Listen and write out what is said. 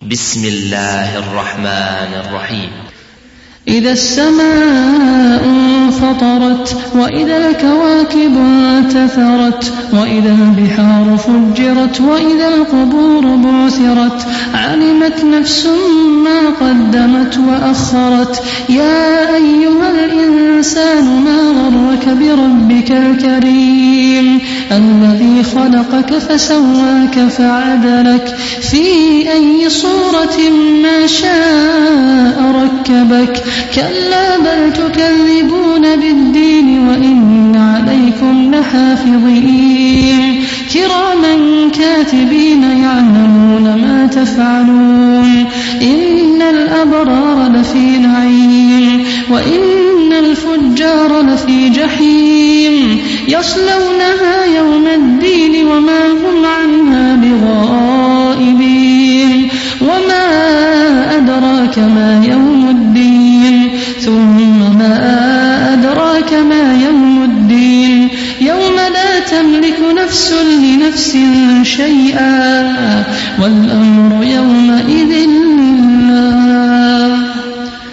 بسم الله الرحمن الرحيم. إذا السماء انفطرت وإذا الكواكب انتثرت وإذا البحار فجرت وإذا القبور بعثرت علمت نفس ما قدمت وأخرت. يا أيها الإنسان ما غرك بربك الكريم الذي خلقك فسواك فعدلك في أي صورة ما شاء ركبك. كلا بل تكذبون بالدين وإن عليكم لحافظين كراما كاتبين يعلمون ما تفعلون. إن الأبرار لفي نعيم وإن الفجار لفي جحيم يصلونها يوم الدين وما هم عنها بغائبين. وما أدراك ما يوم الدين ثم ما أدراك ما يوم الدين يوم لا تملك نفس لنفس شيئا